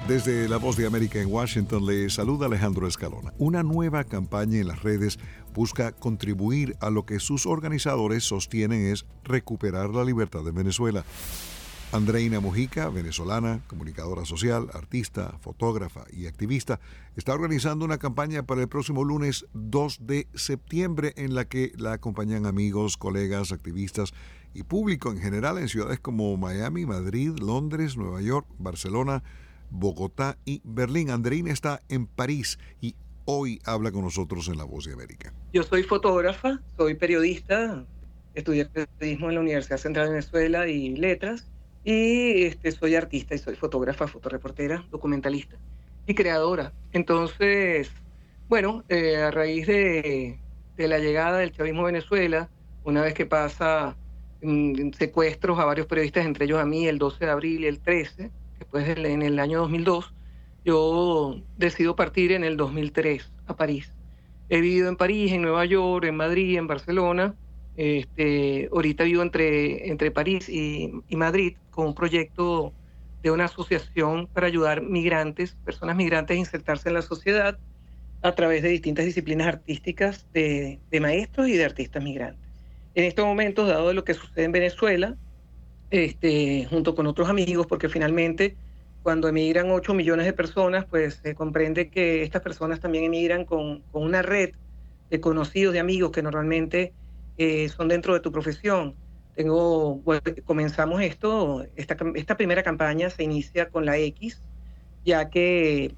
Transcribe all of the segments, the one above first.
Desde La Voz de América en Washington le saluda Alejandro Escalona. Una nueva campaña en las redes busca contribuir a lo que sus organizadores sostienen es recuperar la libertad de Venezuela. Andreina Mujica, venezolana, comunicadora social, artista, fotógrafa y activista, está organizando una campaña para el próximo lunes 2 de septiembre en la que la acompañan amigos, colegas, activistas y público en general en ciudades como Miami, Madrid, Londres, Nueva York, Barcelona, Bogotá y Berlín. Andreina está en París y hoy habla con nosotros en La Voz de América. Yo soy fotógrafa, soy periodista, estudié periodismo en la Universidad Central de Venezuela y letras, y soy artista y soy fotógrafa, fotoreportera, documentalista y creadora. Entonces, bueno, a raíz de la llegada del chavismo a Venezuela, una vez que pasa secuestros a varios periodistas, entre ellos a mí, el 12 de abril y el 13, después en el año 2002, yo decido partir en el 2003 a París. He vivido en París, en Nueva York, en Madrid, en Barcelona. Ahorita vivo entre París y Madrid con un proyecto de una asociación para ayudar migrantes, personas migrantes a insertarse en la sociedad a través de distintas disciplinas artísticas de maestros y de artistas migrantes. En estos momentos, dado lo que sucede en Venezuela, junto con otros amigos, porque finalmente cuando emigran 8 millones de personas, pues se comprende que estas personas también emigran con una red de conocidos, de amigos que normalmente son dentro de tu profesión. Comenzamos esta primera campaña se inicia con la X, ya que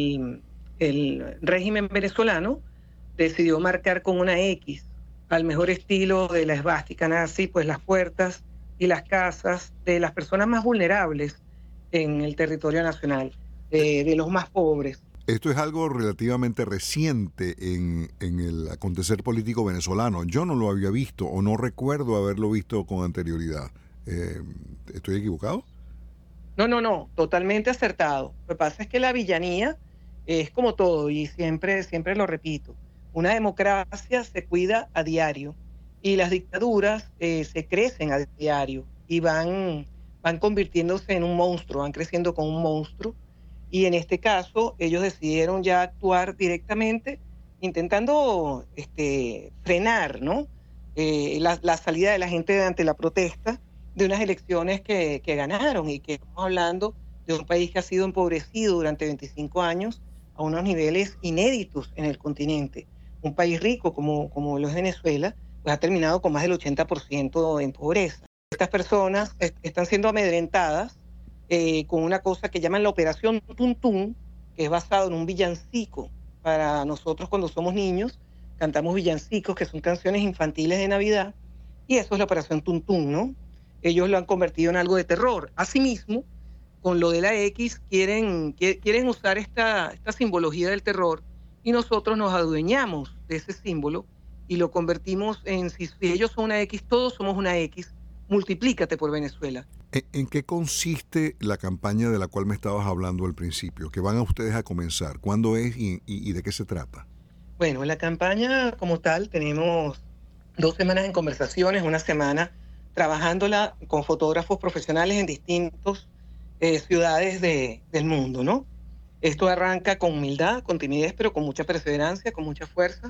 el régimen venezolano decidió marcar con una X, al mejor estilo de la esvástica nazi, pues las puertas y las casas de las personas más vulnerables en el territorio nacional, de los más pobres. Esto es algo relativamente reciente en el acontecer político venezolano. Yo no lo había visto o no recuerdo haberlo visto con anterioridad. ¿Estoy equivocado? No, totalmente acertado. Lo que pasa es que la villanía es como todo, y siempre lo repito. Una democracia se cuida a diario y las dictaduras se crecen a diario y van convirtiéndose en un monstruo, van creciendo con un monstruo. Y en este caso ellos decidieron ya actuar directamente intentando frenar, ¿no? La salida de la gente ante la protesta de unas elecciones que ganaron, y que estamos hablando de un país que ha sido empobrecido durante 25 años a unos niveles inéditos en el continente. Un país rico como lo es Venezuela, pues ha terminado con más del 80% en pobreza. Estas personas están siendo amedrentadas con una cosa que llaman la Operación Tuntún, que es basado en un villancico. Para nosotros, cuando somos niños, cantamos villancicos, que son canciones infantiles de Navidad, y eso es la Operación Tuntún, ¿no? Ellos lo han convertido en algo de terror. Asimismo, con lo de la X, quieren usar esta simbología del terror, y nosotros nos adueñamos de ese símbolo y lo convertimos en, si ellos son una X, todos somos una X, multiplícate por Venezuela. ¿En qué consiste la campaña de la cual me estabas hablando al principio, que van a ustedes a comenzar? ¿Cuándo es y de qué se trata? Bueno, la campaña como tal, tenemos 2 semanas en conversaciones, una semana trabajándola con fotógrafos profesionales en distintas ciudades del mundo, ¿no? Esto arranca con humildad, con timidez, pero con mucha perseverancia, con mucha fuerza.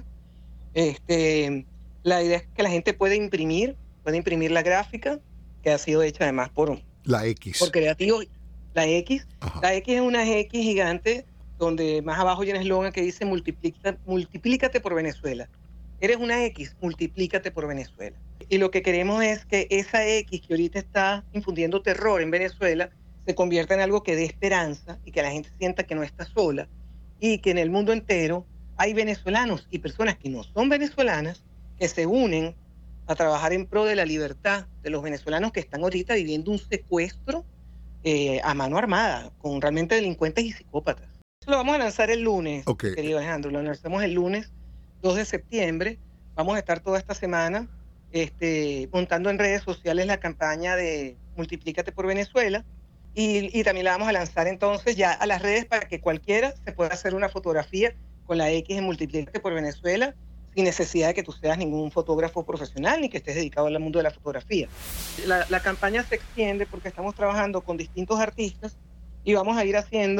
La idea es que la gente puede imprimir la gráfica, que ha sido hecha además por creativos. La X. Ajá. La X es una X gigante, donde más abajo hay un eslogan que dice multiplícate por Venezuela. Eres una X, multiplícate por Venezuela. Y lo que queremos es que esa X que ahorita está infundiendo terror en Venezuela se convierta en algo que dé esperanza, y que la gente sienta que no está sola, y que en el mundo entero hay venezolanos y personas que no son venezolanas que se unen a trabajar en pro de la libertad de los venezolanos que están ahorita viviendo un secuestro a mano armada, con realmente delincuentes y psicópatas. Eso lo vamos a lanzar el lunes, querido Alejandro. Lo lanzamos el lunes 2 de septiembre. Vamos a estar toda esta semana montando en redes sociales la campaña de Multiplícate por Venezuela, y también la vamos a lanzar entonces ya a las redes para que cualquiera se pueda hacer una fotografía con la X en Multiplícate por Venezuela, sin necesidad de que tú seas ningún fotógrafo profesional ni que estés dedicado al mundo de la fotografía. La campaña se extiende porque estamos trabajando con distintos artistas y vamos a ir haciendo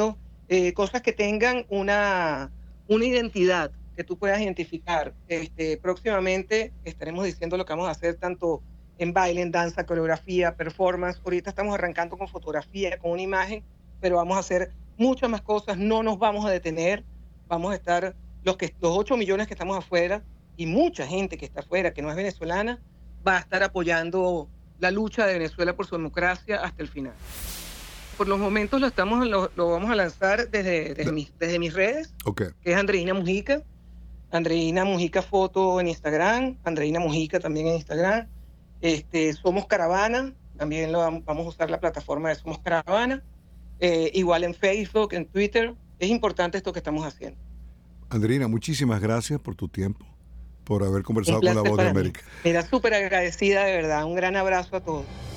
cosas que tengan una identidad que tú puedas identificar. Próximamente estaremos diciendo lo que vamos a hacer tanto en baile, en danza, coreografía, performance. Ahorita estamos arrancando con fotografía, con una imagen, pero vamos a hacer muchas más cosas, no nos vamos a detener, vamos a estar, los 8 millones que estamos afuera y mucha gente que está afuera, que no es venezolana, va a estar apoyando la lucha de Venezuela por su democracia hasta el final. Por los momentos lo vamos a lanzar desde mis redes, Ok. que es Andreina Mujica Foto en Instagram, Andreina Mujica también en Instagram. Somos Caravana, también vamos a usar la plataforma de Somos Caravana, igual en Facebook, en Twitter. Es importante esto que estamos haciendo. Andreina, muchísimas gracias por tu tiempo, por haber Un conversado con La placer Voz de para mí. América. Mira, súper agradecida, de verdad. Un gran abrazo a todos.